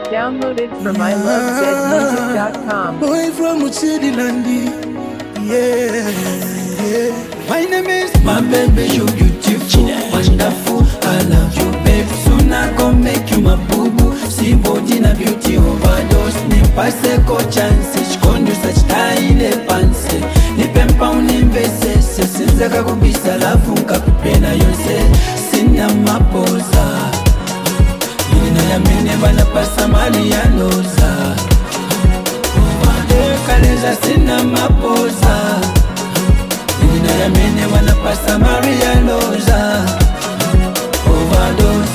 Downloaded from ilovezmusic.com. Boy from Uchidilandi, yeah. My name is My baby, you beautiful, wonderful. I love you, babe. Soon I gon' make you my boo-boo. See body na beauty overdose. Nipase ko chance, chikondo such taile panse. Nipempa unimbese, sinza kakubisa lafu nkakupena yonse. Sina mapoza, nina ya mene bana pasa mali ya loza. Kaleza sina mapoza, nina ya mene bana pasa mali ya loza. Overdose,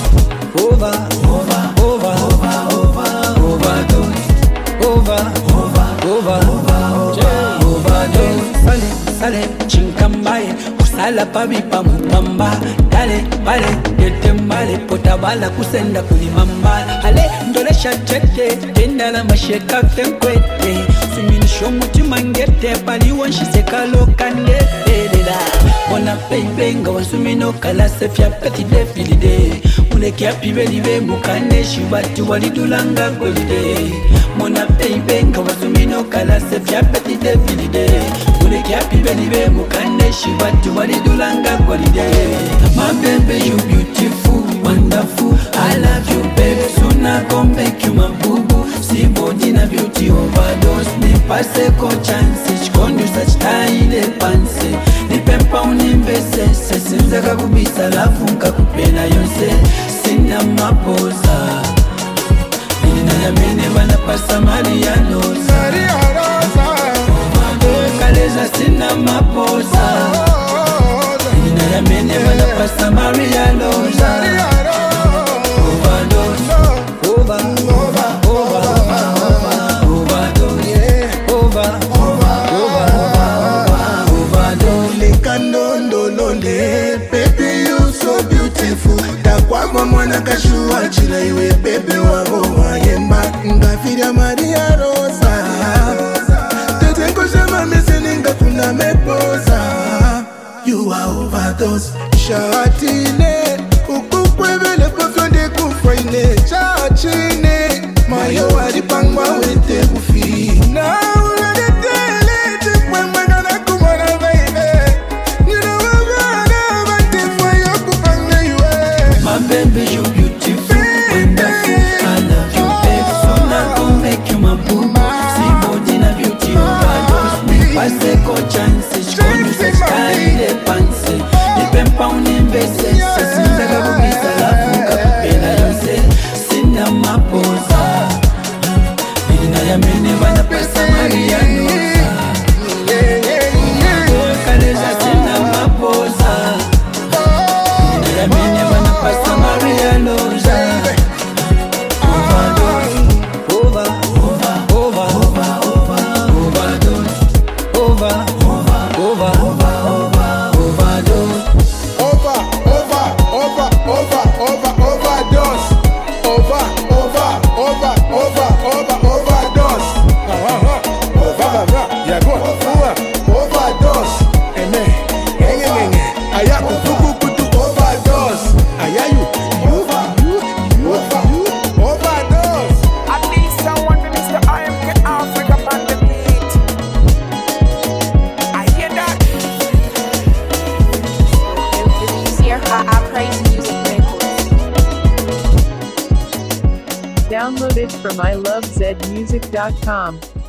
overdose. Sale, chinkambaye, usala pabipa mupamba. Dale, bale, yetembale, potabala kusenda kulimamba. Ale, ndolesha chete, tenda la masheka fenkwete. Suminisho mutima ngete, pali wanshise lokande. Wana peipenga wasumino kala sefya peti defilide. Muleke apibe libe mukane shibati walidulanga golide. Mona peipenga wasumino kala sefya peti defilide. Muleke apibe libe mukane shibati walidulanga golide. My baby, you beautiful, wonderful. I love you, baby. Soon I gon' make you my boo-boo. See body na beauty overdose. Nipase ko chance, chikondo such taile panse. Nipempa unimbese, sinza kakubisa lafu nkakupena yonse. Sina mapoza, nina ya mene bana pasa mali ya loza. Kaleza sina mapoza, nina ya mene bana pasa mali ya loza. baby, you so beautiful. Takwama mwana kashua chila iwe baby wako wayemba. Ngafira Maria Rosa Tetenko shama meseninga kuna mepoza. You are overdose. Shatine ukukwevele pofyonde kufraine. Chachine mayo walipangwa wete kufi. Now baby, you beautiful, wonderful. I love you, babe. So I gon' make you my boo-boo. See body na beauty overdose. Nipase ko chance, chikondo such taile panse. Nipempa unimbese, sinza kakubisa lafu nkakupena yonse. Sina mapoza, nina ya mene bana pasa mali ya loza. Kaleza sina mapoza, nina ya mene bana pasa Maria Loza. Downloaded from ilovezmusic.com.